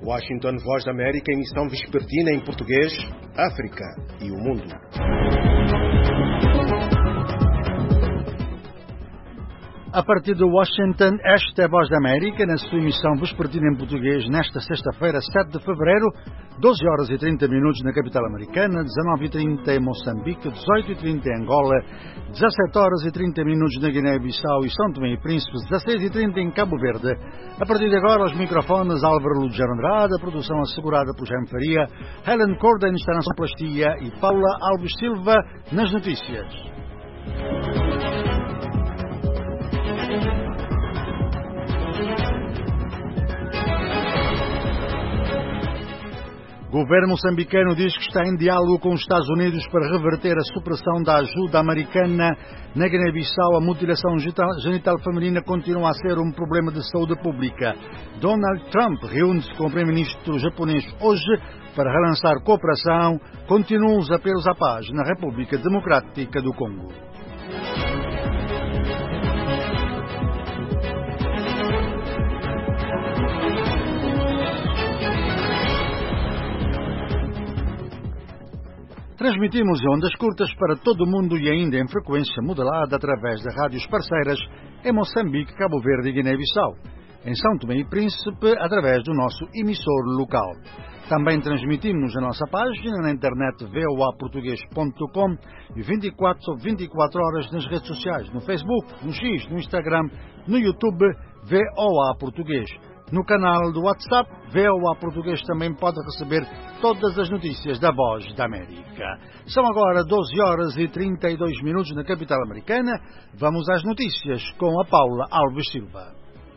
Washington, Voz da América, emissão vespertina em português, África e o mundo. A partir de Washington, esta é a Voz da América, na sua emissão vespertina em português, nesta sexta-feira, 7 de fevereiro, 12 horas e 30 minutos na capital americana, 19h30 em Moçambique, 18h30 em Angola, 17 horas e 30 minutos na Guiné-Bissau e São Tomé e Príncipe, 16h30 em Cabo Verde. A partir de agora, os microfones Álvaro Lugero Andrade, a produção assegurada por Jaime Faria, Helen Corden está na sonoplastia e Paula Alves Silva nas notícias. O governo moçambicano diz que está em diálogo com os Estados Unidos para reverter a supressão da ajuda americana na Guiné-Bissau. A mutilação genital feminina continua a ser um problema de saúde pública. Donald Trump reúne-se com o primeiro-ministro japonês hoje para relançar cooperação. Continuam os apelos à paz na República Democrática do Congo. Transmitimos em ondas curtas para todo o mundo e ainda em frequência modulada através de rádios parceiras em Moçambique, Cabo Verde e Guiné-Bissau. Em São Tomé e Príncipe, através do nosso emissor local. Também transmitimos a nossa página na internet voaportugues.com e 24 horas nas redes sociais, no Facebook, no X, no Instagram, no YouTube, VOA Português. No canal do WhatsApp, VOA Português também pode receber todas as notícias da Voz da América. São agora 12 horas e 32 minutos na capital americana. Vamos às notícias com a Paula Alves Silva.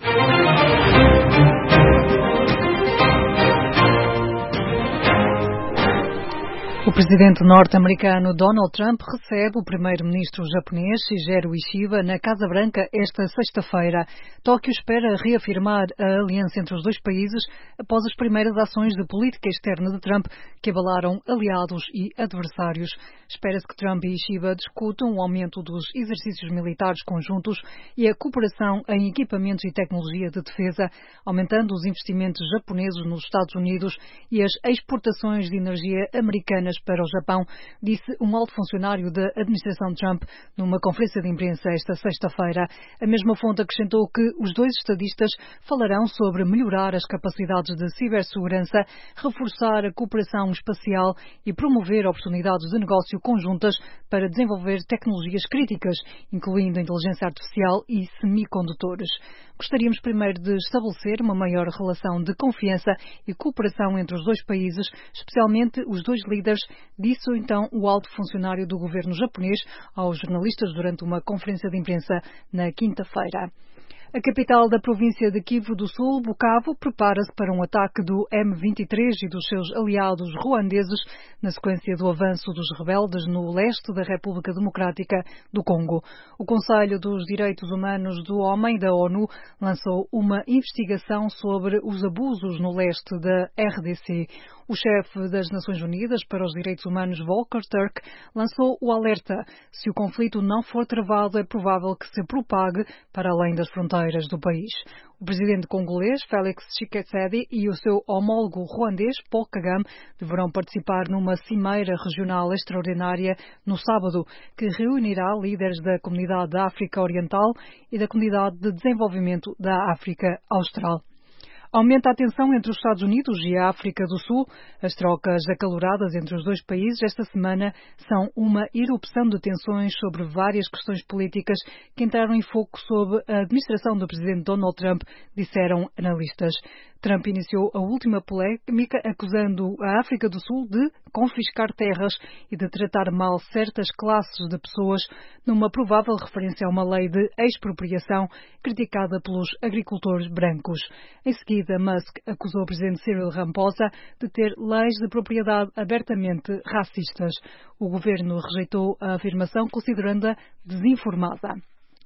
O presidente norte-americano Donald Trump recebe o primeiro-ministro japonês Shigeru Ishiba na Casa Branca esta sexta-feira. Tóquio espera reafirmar a aliança entre os dois países após as primeiras ações de política externa de Trump que abalaram aliados e adversários. Espera-se que Trump e Ishiba discutam o aumento dos exercícios militares conjuntos e a cooperação em equipamentos e tecnologia de defesa, aumentando os investimentos japoneses nos Estados Unidos e as exportações de energia americanas para o Japão, disse um alto funcionário da administração Trump numa conferência de imprensa esta sexta-feira. A mesma fonte acrescentou que os dois estadistas falarão sobre melhorar as capacidades de cibersegurança, reforçar a cooperação espacial e promover oportunidades de negócio conjuntas para desenvolver tecnologias críticas, incluindo inteligência artificial e semicondutores. Gostaríamos primeiro de estabelecer uma maior relação de confiança e cooperação entre os dois países, especialmente os dois líderes, disse então o alto funcionário do governo japonês aos jornalistas durante uma conferência de imprensa na quinta-feira. A capital da província de Kivu do Sul, Bukavu, prepara-se para um ataque do M23 e dos seus aliados ruandeses na sequência do avanço dos rebeldes no leste da República Democrática do Congo. O Conselho dos Direitos Humanos do Homem da ONU lançou uma investigação sobre os abusos no leste da RDC. O chefe das Nações Unidas para os Direitos Humanos, Volker Turk, lançou o alerta. Se o conflito não for travado, é provável que se propague para além das fronteiras do país. O presidente congolês, Félix Tshisekedi, e o seu homólogo ruandês, Paul Kagame, deverão participar numa cimeira regional extraordinária no sábado, que reunirá líderes da Comunidade da África Oriental e da Comunidade de Desenvolvimento da África Austral. Aumenta a tensão entre os Estados Unidos e a África do Sul. As trocas acaloradas entre os dois países esta semana são uma erupção de tensões sobre várias questões políticas que entraram em foco sob a administração do presidente Donald Trump, disseram analistas. Trump iniciou a última polémica acusando a África do Sul de confiscar terras e de tratar mal certas classes de pessoas, numa provável referência a uma lei de expropriação criticada pelos agricultores brancos. Em seguida, Musk acusou o presidente Cyril Ramaphosa de ter leis de propriedade abertamente racistas. O governo rejeitou a afirmação, considerando-a desinformada.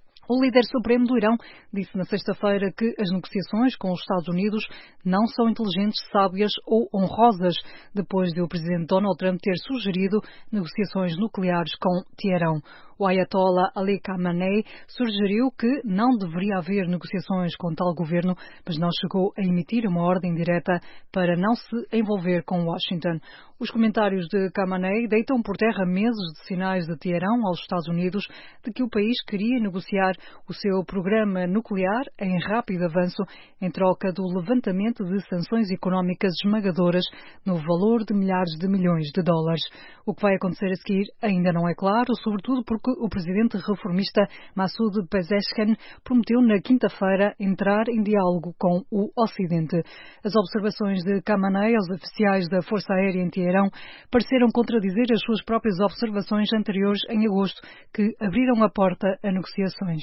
O líder supremo do Irão disse na sexta-feira que as negociações com os Estados Unidos não são inteligentes, sábias ou honrosas, depois de o presidente Donald Trump ter sugerido negociações nucleares com Teherão. O Ayatollah Ali Khamenei sugeriu que não deveria haver negociações com tal governo, mas não chegou a emitir uma ordem direta para não se envolver com Washington. Os comentários de Khamenei deitam por terra meses de sinais de Teherão aos Estados Unidos de que o país queria negociar o seu programa nuclear em rápido avanço em troca do levantamento de sanções económicas esmagadoras no valor de milhares de milhões de dólares. O que vai acontecer a seguir ainda não é claro, sobretudo porque o presidente reformista Massoud Pezeshkian prometeu na quinta-feira entrar em diálogo com o Ocidente. As observações de Khamenei aos oficiais da Força Aérea em Teherão pareceram contradizer as suas próprias observações anteriores em agosto, que abriram a porta a negociações.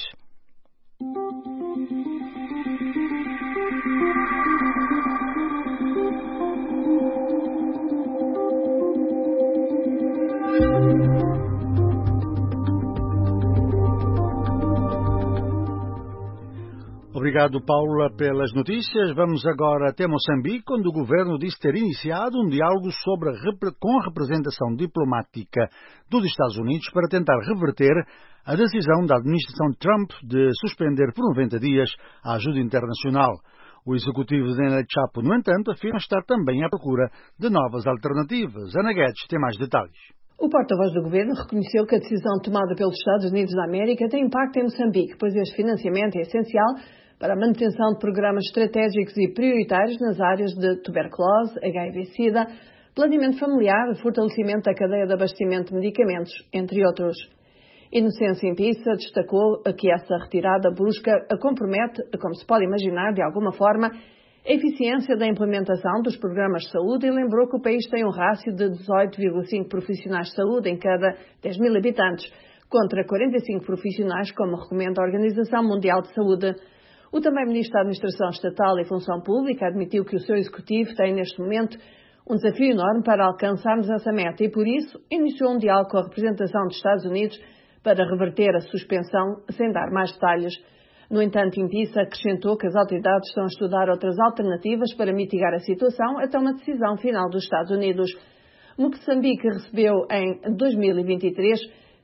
Obrigado, Paula, pelas notícias. Vamos agora até Moçambique, onde o governo disse ter iniciado um diálogo com a representação diplomática dos Estados Unidos para tentar reverter a decisão da administração Trump de suspender por 90 dias a ajuda internacional. O executivo de Daniel Chapo, no entanto, afirma estar também à procura de novas alternativas. Ana Guedes tem mais detalhes. O porta-voz do governo reconheceu que a decisão tomada pelos Estados Unidos da América tem impacto em Moçambique, pois este financiamento é essencial para a manutenção de programas estratégicos e prioritários nas áreas de tuberculose, HIV-Sida, planeamento familiar, fortalecimento da cadeia de abastecimento de medicamentos, entre outros. Inocêncio Impissa destacou que essa retirada brusca compromete, como se pode imaginar, de alguma forma, a eficiência da implementação dos programas de saúde e lembrou que o país tem um rácio de 18,5 profissionais de saúde em cada 10 mil habitantes, contra 45 profissionais, como recomenda a Organização Mundial de Saúde. O também Ministro da Administração Estatal e Função Pública admitiu que o seu executivo tem, neste momento, um desafio enorme para alcançarmos essa meta e, por isso, iniciou um diálogo com a representação dos Estados Unidos para reverter a suspensão, sem dar mais detalhes. No entanto, Impissa acrescentou que as autoridades estão a estudar outras alternativas para mitigar a situação até uma decisão final dos Estados Unidos. Moçambique recebeu, em 2023,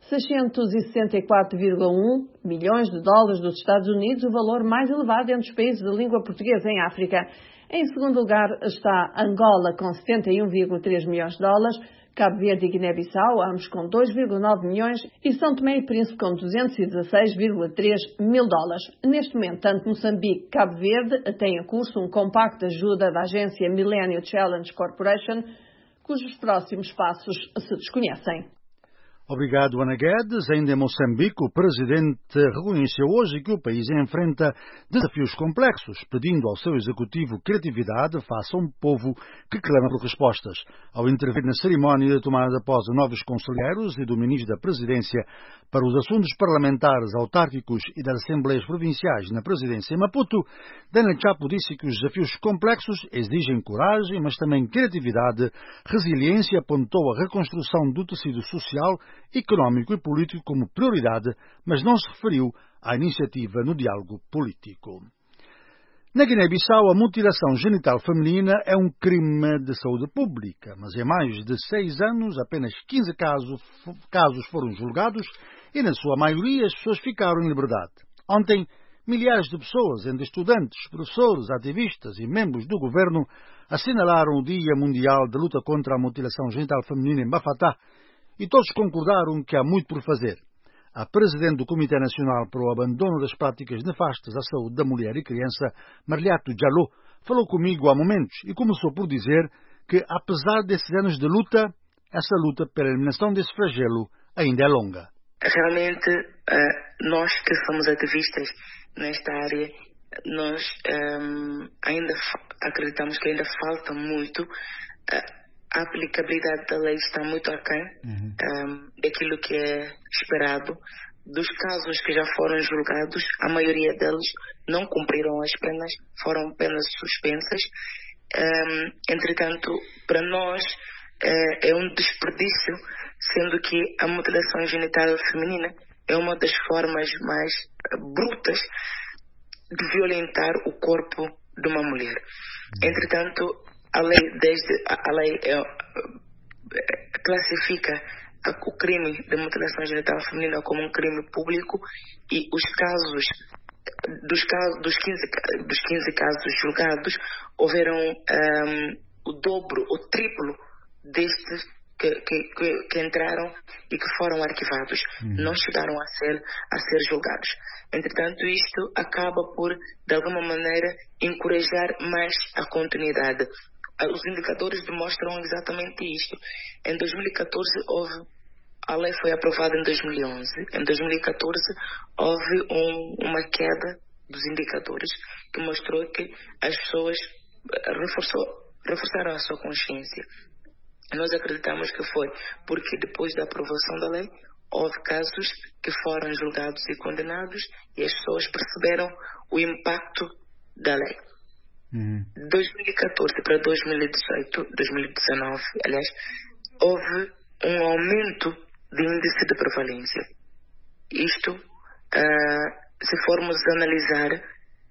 664,1 milhões de dólares dos Estados Unidos, o valor mais elevado entre os países de língua portuguesa em África. Em segundo lugar está Angola, com 71,3 milhões de dólares, Cabo Verde e Guiné-Bissau, ambos com 2,9 milhões, e São Tomé e Príncipe com 216,3 mil dólares. Neste momento, tanto Moçambique como Cabo Verde têm em curso um compacto de ajuda da agência Millennium Challenge Corporation, cujos próximos passos se desconhecem. Obrigado, Ana Guedes. Ainda em Moçambique, o presidente reconheceu hoje que o país enfrenta desafios complexos, pedindo ao seu executivo criatividade face a um povo que clama por respostas. Ao intervir na cerimónia de tomada de posse de novos conselheiros e do ministro da Presidência para os assuntos parlamentares, autárquicos e das assembleias provinciais na presidência em Maputo, Daniel Chapo disse que os desafios complexos exigem coragem, mas também criatividade, resiliência, e apontou a reconstrução do tecido social, económico e político como prioridade, mas não se referiu à iniciativa no diálogo político. Na Guiné-Bissau, a mutilação genital feminina é um crime de saúde pública, mas em mais de 6 anos, apenas 15 casos foram julgados e, na sua maioria, as pessoas ficaram em liberdade. Ontem, milhares de pessoas, entre estudantes, professores, ativistas e membros do governo, assinalaram o Dia Mundial de Luta contra a Mutilação Genital Feminina em Bafatá, e todos concordaram que há muito por fazer. A presidente do Comitê Nacional para o Abandono das Práticas Nefastas à Saúde da Mulher e Criança, Marliato Diallo, falou comigo há momentos e começou por dizer que, apesar desses anos de luta, essa luta pela eliminação desse flagelo ainda é longa. Realmente, nós que somos ativistas nesta área, nós ainda acreditamos que ainda falta muito. A aplicabilidade da lei está muito aquém daquilo que é esperado. Dos casos que já foram julgados, a maioria deles não cumpriram as penas, foram penas suspensas. Entretanto, para nós é um desperdício, sendo que a mutilação genital feminina é uma das formas mais brutas de violentar o corpo de uma mulher. Entretanto, a lei classifica o crime de mutilação genital feminina como um crime público e os casos dos 15 casos julgados, houveram o dobro, o triplo destes que entraram e que foram arquivados. Não chegaram a ser julgados. Entretanto, isto acaba por, de alguma maneira, encorajar mais a continuidade. Os indicadores demonstram exatamente isto. Em 2014, a lei foi aprovada em 2011. Em 2014, houve uma queda dos indicadores que mostrou que as pessoas reforçaram a sua consciência. Nós acreditamos que foi porque depois da aprovação da lei, houve casos que foram julgados e condenados e as pessoas perceberam o impacto da lei. 2014 para 2019, aliás, houve um aumento de índice de prevalência. Isto, se formos analisar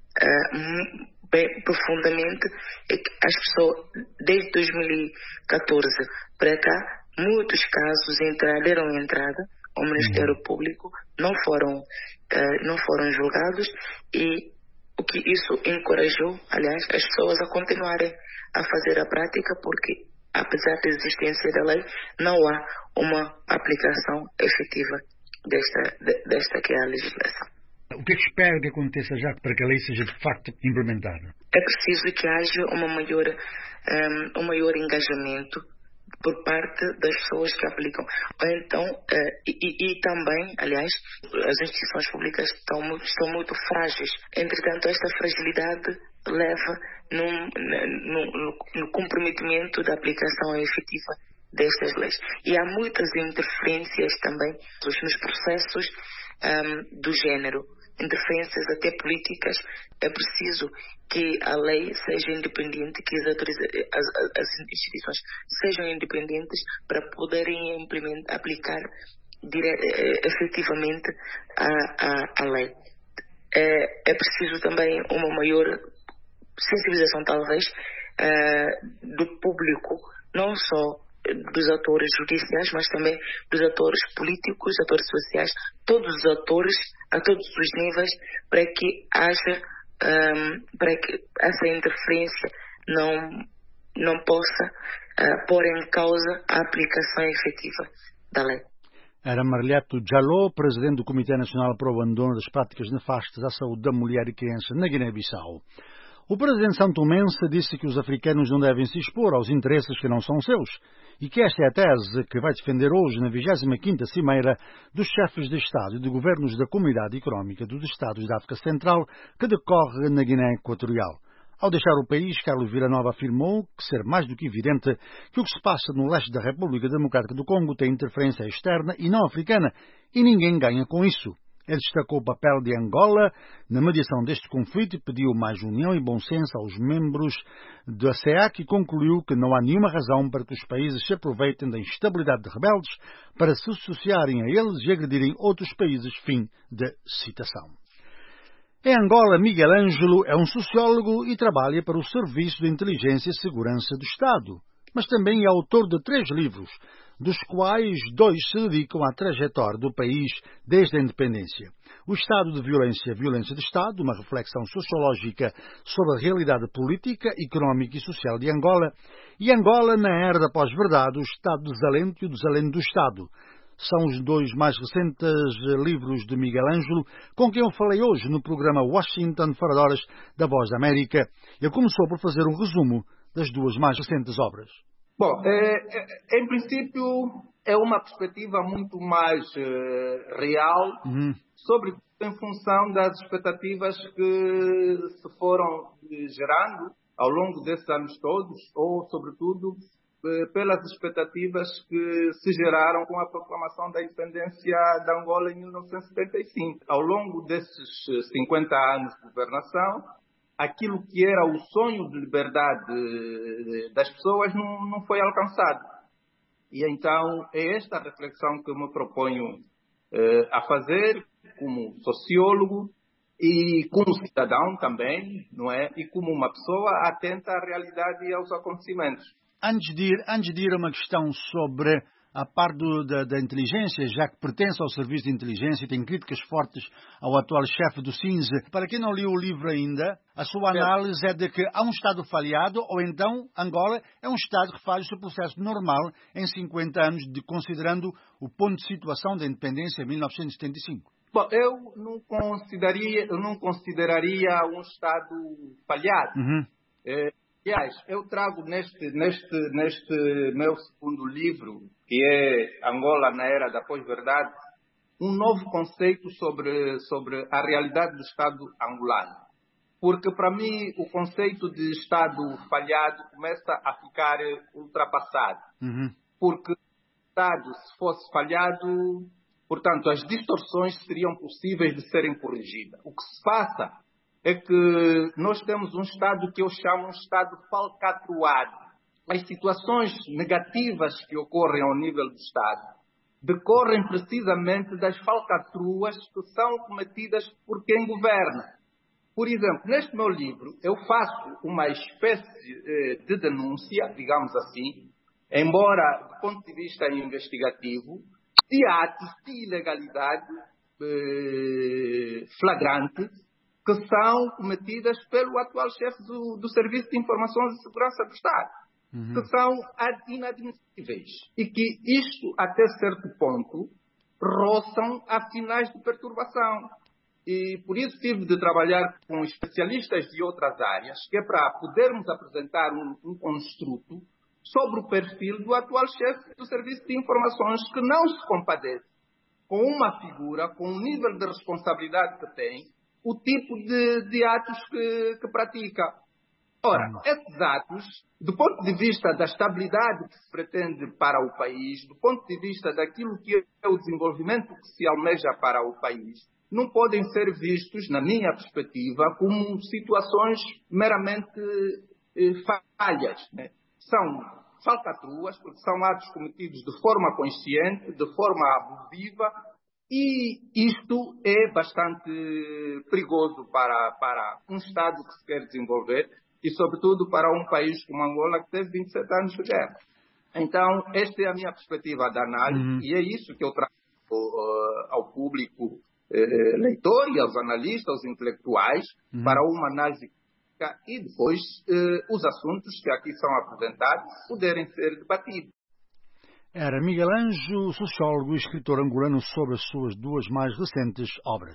bem profundamente, é que as pessoas, desde 2014 para cá, muitos casos deram entrada ao Ministério Público, não foram julgados, e o que isso encorajou, aliás, as pessoas a continuarem a fazer a prática, porque apesar da existência da lei, não há uma aplicação efetiva desta que é a legislação. O que é que espera que aconteça já para que a lei seja de facto implementada? É preciso que haja um maior engajamento por parte das pessoas que aplicam. Então, e também, aliás, as instituições públicas estão muito frágeis. Entretanto, esta fragilidade leva no comprometimento da aplicação efetiva destas leis. E há muitas interferências também nos processos do género, interferências até políticas. É preciso que a lei seja independente, que as instituições sejam independentes para poderem aplicar efetivamente a lei. É preciso também uma maior sensibilização, talvez, do público, não só dos atores judiciais, mas também dos atores políticos, atores sociais, todos os atores, a todos os níveis, para que essa interferência não possa pôr em causa a aplicação efetiva da lei. Era Marleto Jaló, presidente do Comitê Nacional para o Abandono das Práticas Nefastas à Saúde da Mulher e Criança na Guiné-Bissau. O presidente santomense disse que os africanos não devem se expor aos interesses que não são seus e que esta é a tese que vai defender hoje na 25ª Cimeira dos Chefes de Estado e de Governos da Comunidade Económica dos Estados da África Central, que decorre na Guiné Equatorial. Ao deixar o país, Carlos Villanova afirmou que ser mais do que evidente que o que se passa no leste da República Democrática do Congo tem interferência externa e não africana, e ninguém ganha com isso. Ele destacou o papel de Angola na mediação deste conflito e pediu mais união e bom senso aos membros da CEAC e concluiu que não há nenhuma razão para que os países se aproveitem da instabilidade de rebeldes para se associarem a eles e agredirem outros países. Fim de citação. Em Angola, Miguel Ângelo é um sociólogo e trabalha para o Serviço de Inteligência e Segurança do Estado, mas também é autor de 3 livros, dos quais 2 se dedicam à trajetória do país desde a independência. O Estado de Violência, Violência de Estado, uma reflexão sociológica sobre a realidade política, económica e social de Angola, e Angola na era da pós-verdade, o Estado do Desalento e o Desalento do Estado. São os 2 mais recentes livros de Miguel Ângelo, com quem eu falei hoje no programa Washington Fora de Horas da Voz da América. Ele começou por fazer um resumo das 2 mais recentes obras. Bom, em princípio é uma perspectiva muito mais real, sobretudo em função das expectativas que se foram gerando ao longo desses anos todos, ou sobretudo pelas expectativas que se geraram com a proclamação da independência da Angola em 1975. Ao longo desses 50 anos de governação, aquilo que era o sonho de liberdade das pessoas não foi alcançado. E então é esta reflexão que eu me proponho a fazer como sociólogo e como cidadão também, não é? E como uma pessoa atenta à realidade e aos acontecimentos. Antes de ir a uma questão sobre a par da inteligência, já que pertence ao serviço de inteligência e tem críticas fortes ao atual chefe do CINSE. Para quem não leu o livro ainda, a sua análise é de que há um Estado falhado ou então Angola é um Estado que faz o seu processo normal em 50 anos, considerando o ponto de situação da independência em 1975. Bom, eu não consideraria um Estado falhado. Aliás, eu trago neste meu segundo livro, que é Angola na Era da Pós-Verdade, um novo conceito sobre a realidade do Estado angolano. Porque, para mim, o conceito de Estado falhado começa a ficar ultrapassado. Porque o Estado, se fosse falhado, portanto, as distorções seriam possíveis de serem corrigidas. O que se passa é que nós temos um Estado que eu chamo um Estado falcatruado. As situações negativas que ocorrem ao nível do Estado decorrem precisamente das falcatruas que são cometidas por quem governa. Por exemplo, neste meu livro, eu faço uma espécie de denúncia, digamos assim, embora do ponto de vista investigativo, de atos de ilegalidade flagrantes que são cometidas pelo atual chefe do Serviço de Informações e Segurança do Estado, que são inadmissíveis e que isto, até certo ponto, roçam a sinais de perturbação. E por isso tive de trabalhar com especialistas de outras áreas, que é para podermos apresentar um construto sobre o perfil do atual chefe do Serviço de Informações, que não se compadece com uma figura, com o nível de responsabilidade que tem, o tipo de atos que pratica. Ora, esses atos, do ponto de vista da estabilidade que se pretende para o país, do ponto de vista daquilo que é o desenvolvimento que se almeja para o país, não podem ser vistos, na minha perspectiva, como situações meramente falhas, né? São falcatruas, porque são atos cometidos de forma consciente, de forma abusiva, e isto é bastante perigoso para um Estado que se quer desenvolver e, sobretudo, para um país como Angola, que teve 27 anos de guerra. Então, esta é a minha perspectiva de análise e é isso que eu trago ao público leitor e aos analistas, aos intelectuais, para uma análise e depois os assuntos que aqui são apresentados poderem ser debatidos. Era Miguel Anjo, sociólogo e escritor angolano, sobre as suas duas mais recentes obras.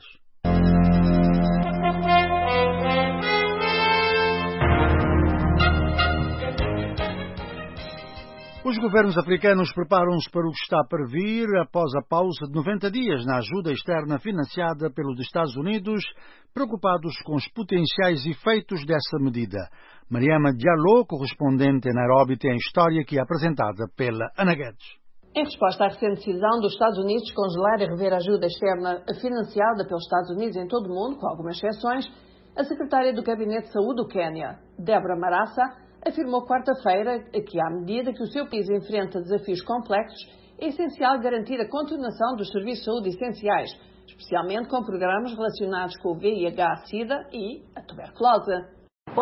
Os governos africanos preparam-se para o que está para vir após a pausa de 90 dias na ajuda externa financiada pelos Estados Unidos, preocupados com os potenciais efeitos dessa medida. Mariama Diallo, correspondente em Nairobi, tem a história que é apresentada pela Ana Guedes. Em resposta à recente decisão dos Estados Unidos de congelar e rever a ajuda externa financiada pelos Estados Unidos em todo o mundo, com algumas exceções, a secretária do Gabinete de Saúde do Quênia, Deborah Marassa, afirmou quarta-feira que, à medida que o seu país enfrenta desafios complexos, é essencial garantir a continuação dos serviços de saúde essenciais, especialmente com programas relacionados com o VIH-Sida e a tuberculose.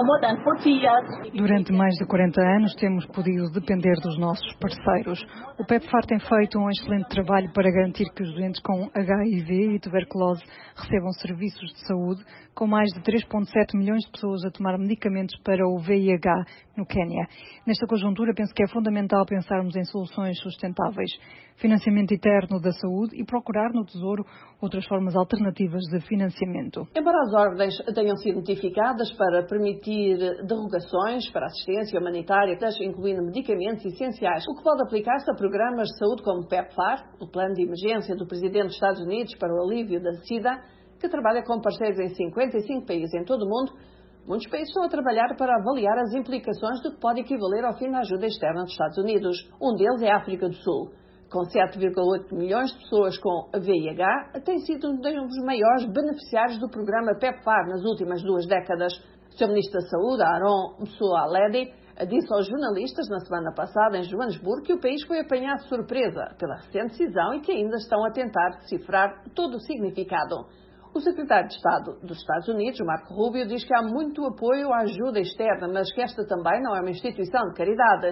Durante mais de 40 anos temos podido depender dos nossos parceiros. O PEPFAR tem feito um excelente trabalho para garantir que os doentes com HIV e tuberculose recebam serviços de saúde, com mais de 3,7 milhões de pessoas a tomar medicamentos para o VIH no Quênia. Nesta conjuntura, penso que é fundamental pensarmos em soluções sustentáveis, financiamento eterno da saúde e procurar no Tesouro outras formas alternativas de financiamento. Embora as ordens tenham sido notificadas para permitir derrogações para assistência humanitária, incluindo medicamentos essenciais, o que pode aplicar-se a programas de saúde como o PEPFAR, o Plano de Emergência do Presidente dos Estados Unidos para o Alívio da SIDA, que trabalha com parceiros em 55 países em todo o mundo. Muitos países estão a trabalhar para avaliar as implicações do que pode equivaler ao fim da ajuda externa dos Estados Unidos. Um deles é a África do Sul. Com 7,8 milhões de pessoas com VIH, tem sido um dos maiores beneficiários do programa PEPFAR nas últimas 2 décadas. O Sr. Ministro da Saúde, Aaron Msoaledi, disse aos jornalistas na semana passada em Joanesburgo que o país foi apanhado de surpresa pela recente decisão e que ainda estão a tentar decifrar todo o significado. O secretário de Estado dos Estados Unidos, Marco Rubio, diz que há muito apoio à ajuda externa, mas que esta também não é uma instituição de caridade.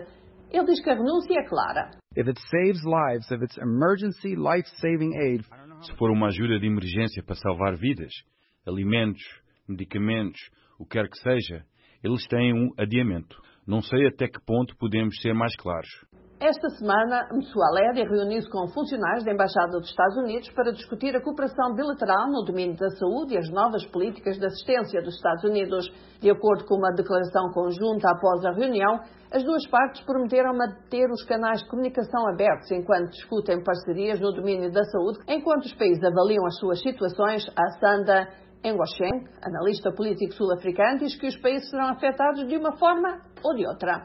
Ele diz que a renúncia é clara. If it saves lives, if it's emergency life-saving aid, se for uma ajuda de emergência para salvar vidas, alimentos, medicamentos, o que quer que seja, eles têm um adiamento. Não sei até que ponto podemos ser mais claros. Esta semana, Motsoaledi reuniu-se com funcionários da Embaixada dos Estados Unidos para discutir a cooperação bilateral no domínio da saúde e as novas políticas de assistência dos Estados Unidos. De acordo com uma declaração conjunta após a reunião, as duas partes prometeram manter os canais de comunicação abertos enquanto discutem parcerias no domínio da saúde, enquanto os países avaliam as suas situações. A Sanda Ngosheng, analista político sul-africano, diz que os países serão afetados de uma forma ou de outra.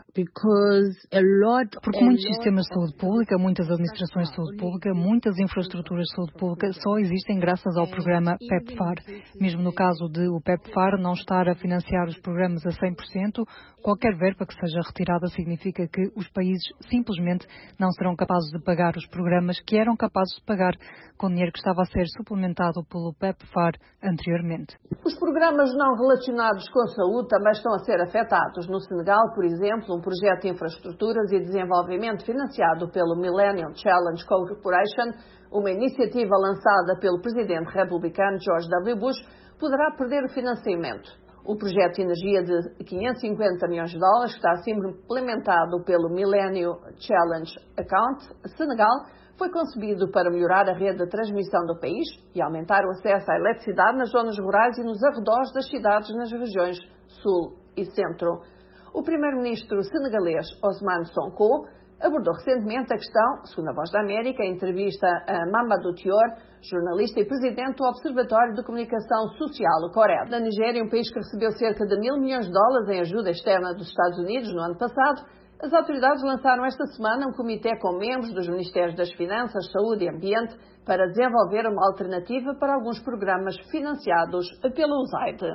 Porque muitos sistemas de saúde pública, muitas administrações de saúde pública, muitas infraestruturas de saúde pública só existem graças ao programa PEPFAR. Mesmo no caso de o PEPFAR não estar a financiar os programas a 100%, qualquer verba que seja retirada significa que os países simplesmente não serão capazes de pagar os programas que eram capazes de pagar com dinheiro que estava a ser suplementado pelo PEPFAR anteriormente. Os programas não relacionados com a saúde também estão a ser afetados. No Senegal, por exemplo, um projeto de infraestruturas e desenvolvimento financiado pelo Millennium Challenge Corporation, uma iniciativa lançada pelo presidente republicano George W. Bush, poderá perder o financiamento. O projeto de energia de 550 milhões de dólares, que está a ser implementado pelo Millennium Challenge Account Senegal, foi concebido para melhorar a rede de transmissão do país e aumentar o acesso à eletricidade nas zonas rurais e nos arredores das cidades nas regiões sul e centro. O primeiro-ministro senegalês Ousmane Sonko abordou recentemente a questão, segundo a Voz da América, em entrevista a Mamadou Dior, jornalista e presidente do Observatório de Comunicação Social, o CORED. Na Nigéria, um país que recebeu cerca de $1.000 milhões em ajuda externa dos Estados Unidos no ano passado, as autoridades lançaram esta semana um comitê com membros dos Ministérios das Finanças, Saúde e Ambiente para desenvolver uma alternativa para alguns programas financiados pela USAID.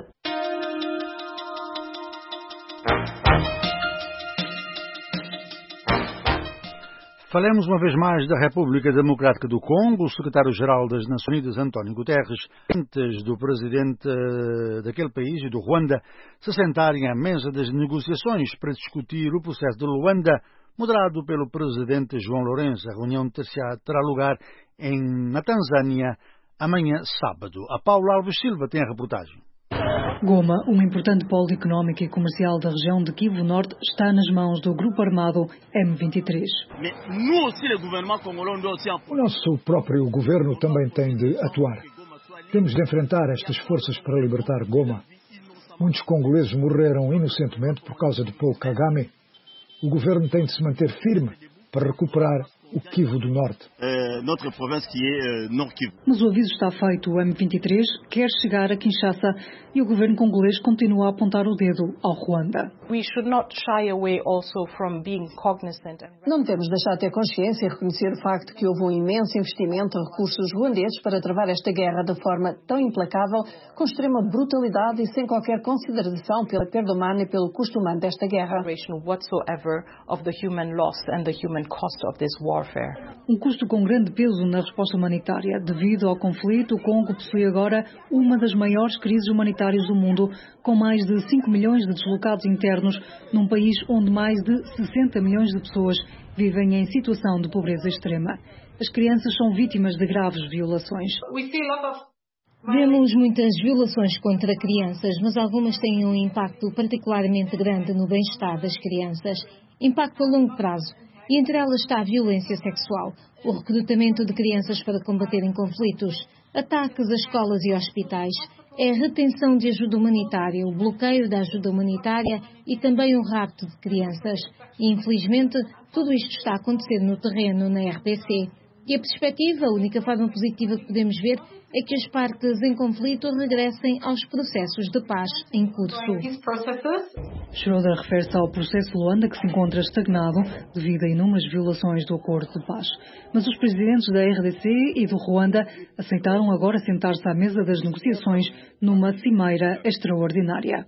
Falemos uma vez mais da República Democrática do Congo. O secretário-geral das Nações Unidas, António Guterres, antes do presidente daquele país e do Ruanda se sentarem à mesa das negociações para discutir o processo de Luanda, moderado pelo presidente João Lourenço. A reunião terá lugar na Tanzânia amanhã, sábado. A Paula Alves Silva tem a reportagem. Goma, uma importante polo económica e comercial da região de Kivu Norte, está nas mãos do grupo armado M23. O nosso próprio governo também tem de atuar. Temos de enfrentar estas forças para libertar Goma. Muitos congoleses morreram inocentemente por causa de Paul Kagame. O governo tem de se manter firme para recuperar o Kivu do Norte. Mas o aviso está feito. O M23 quer chegar a Kinshasa e o governo congolês continua a apontar o dedo ao Ruanda. Não devemos deixar de ter consciência e reconhecer o facto que houve um imenso investimento em recursos ruandeses para travar esta guerra de forma tão implacável, com extrema brutalidade e sem qualquer consideração pela perda humana e pelo custo humano desta guerra. Um custo com grande peso na resposta humanitária. Devido ao conflito, o Congo possui agora uma das maiores crises humanitárias do mundo, com mais de 5 milhões de deslocados internos, num país onde mais de 60 milhões de pessoas vivem em situação de pobreza extrema. As crianças são vítimas de graves violações. Vemos muitas violações contra crianças, mas algumas têm um impacto particularmente grande no bem-estar das crianças. Impacto a longo prazo. E entre elas está a violência sexual, o recrutamento de crianças para combaterem conflitos, ataques a escolas e hospitais, é a retenção de ajuda humanitária, o bloqueio da ajuda humanitária e também o rapto de crianças. E, infelizmente, tudo isto está a acontecer no terreno, na RDC. E a perspectiva, a única forma positiva que podemos ver, é que as partes em conflito regressem aos processos de paz em curso. Schroeder refere-se ao processo Luanda, que se encontra estagnado devido a inúmeras violações do acordo de paz. Mas os presidentes da RDC e do Ruanda aceitaram agora sentar-se à mesa das negociações numa cimeira extraordinária.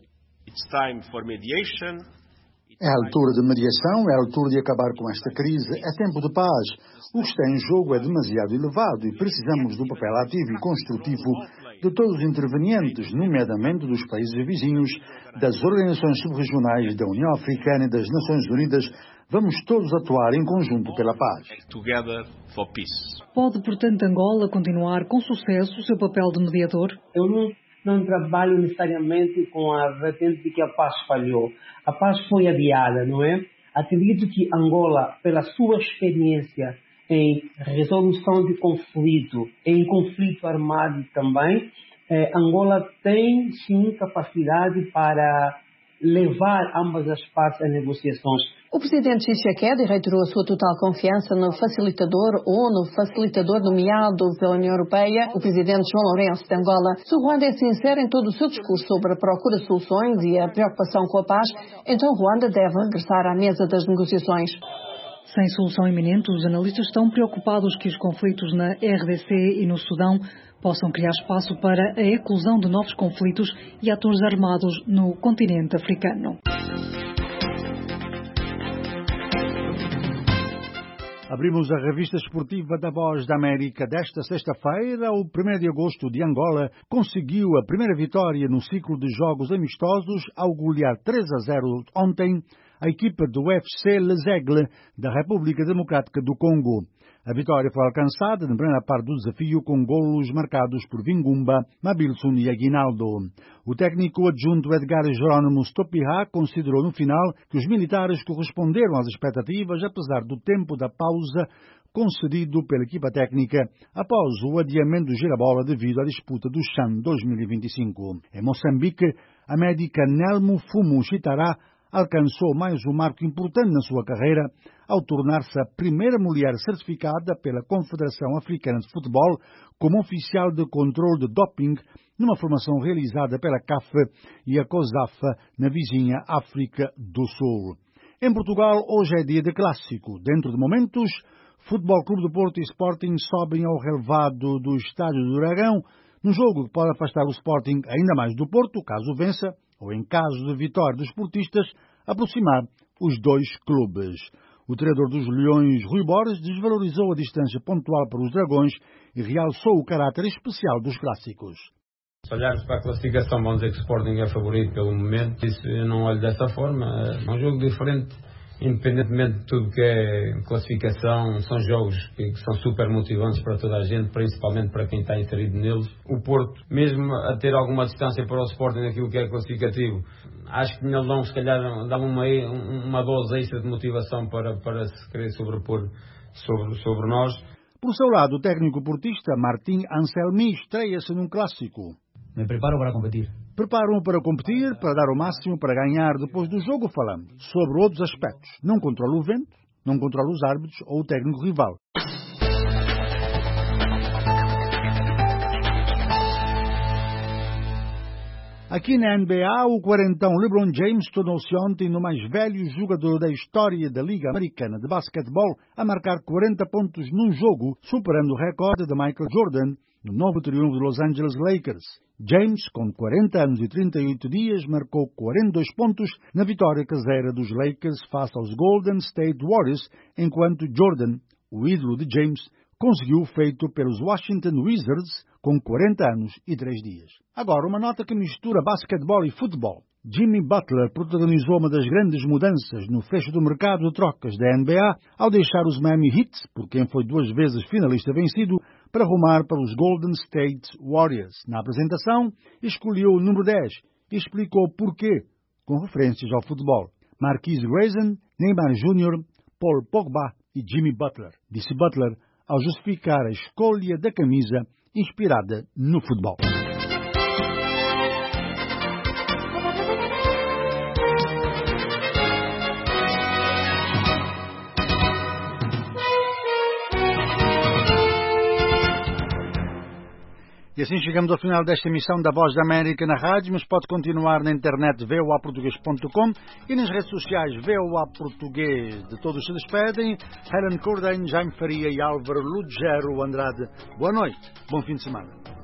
É a altura de mediação, é a altura de acabar com esta crise, é tempo de paz. O que está em jogo é demasiado elevado e precisamos do papel ativo e construtivo de todos os intervenientes, nomeadamente dos países vizinhos, das organizações subregionais da União Africana e das Nações Unidas. Vamos todos atuar em conjunto pela paz. Together for peace. Pode, portanto, Angola continuar com sucesso o seu papel de mediador? Eu não trabalho necessariamente com a vertente de que a paz falhou. A paz foi adiada, não é? Acredito que Angola, pela sua experiência em resolução de conflito, em conflito armado também, Angola tem sim capacidade para levar ambas as partes a negociações. O presidente Tshisekedi reiterou a sua total confiança no facilitador nomeado pela União Europeia, o presidente João Lourenço de Angola. Se Ruanda é sincero em todo o seu discurso sobre a procura de soluções e a preocupação com a paz, então Ruanda deve regressar à mesa das negociações. Sem solução iminente, os analistas estão preocupados que os conflitos na RDC e no Sudão possam criar espaço para a eclosão de novos conflitos e atores armados no continente africano. Abrimos a revista esportiva da Voz da América desta sexta-feira. O 1º de agosto de Angola conseguiu a primeira vitória no ciclo de jogos amistosos ao golear 3-0 ontem a equipa do FC Les Aigles da República Democrática do Congo. A vitória foi alcançada na primeira parte do desafio com golos marcados por Vingumba, Mabilson e Aguinaldo. O técnico adjunto Edgar Jerónimo Stopirá considerou no final que os militares corresponderam às expectativas, apesar do tempo da pausa concedido pela equipa técnica após o adiamento do girabola devido à disputa do CHAN 2025. Em Moçambique, a médica Nelmo Fumo Chitará alcançou mais um marco importante na sua carreira ao tornar-se a primeira mulher certificada pela Confederação Africana de Futebol como oficial de controle de doping numa formação realizada pela CAF e a COSAF na vizinha África do Sul. Em Portugal, hoje é dia de clássico. Dentro de momentos, Futebol Clube do Porto e Sporting sobem ao relvado do Estádio do Dragão, num jogo que pode afastar o Sporting ainda mais do Porto, caso vença, ou em caso de vitória dos portistas, aproximar os dois clubes. O treinador dos Leões, Rui Borges, desvalorizou a distância pontual para os Dragões e realçou o caráter especial dos clássicos. Se olharmos para a classificação, vamos dizer que o Sporting é favorito pelo momento. Isso eu não olho dessa forma. É um jogo diferente, independentemente de tudo que é classificação. São jogos que são super motivantes para toda a gente, principalmente para quem está inserido neles. O Porto, mesmo a ter alguma distância para o Sporting naquilo que é classificativo, acho que nele dão, se calhar, dá uma dose extra de motivação para se querer sobrepor sobre nós. Por seu lado, o técnico portista Martim Anselmi estreia-se num clássico. Me preparo para competir. Preparo-me para competir, para dar o máximo, para ganhar. Depois do jogo falamos sobre outros aspectos. Não controlo o vento, não controlo os árbitros ou o técnico rival. Aqui na NBA, o quarentão LeBron James tornou-se ontem no mais velho jogador da história da Liga Americana de Basquetebol a marcar 40 pontos num jogo, superando o recorde de Michael Jordan no novo triunfo dos Los Angeles Lakers. James, com 40 anos e 38 dias, marcou 42 pontos na vitória caseira dos Lakers face aos Golden State Warriors, enquanto Jordan, o ídolo de James, conseguiu o feito pelos Washington Wizards com 40 anos e 3 dias. Agora, uma nota que mistura basquetebol e futebol. Jimmy Butler protagonizou uma das grandes mudanças no fecho do mercado de trocas da NBA ao deixar os Miami Heat, por quem foi 2 vezes finalista vencido, para rumar para os Golden State Warriors. Na apresentação, escolheu o número 10 e explicou porquê, com referências ao futebol. Marquise Grayson, Neymar Jr., Paul Pogba e Jimmy Butler. Disse Butler ao justificar a escolha da camisa inspirada no futebol. E assim chegamos ao final desta emissão da Voz da América na rádio, mas pode continuar na internet voaportugues.com e nas redes sociais VOA Português. De todos se despedem, Helen Cordeiro, Jaime Faria e Álvaro Lugero Andrade. Boa noite, bom fim de semana.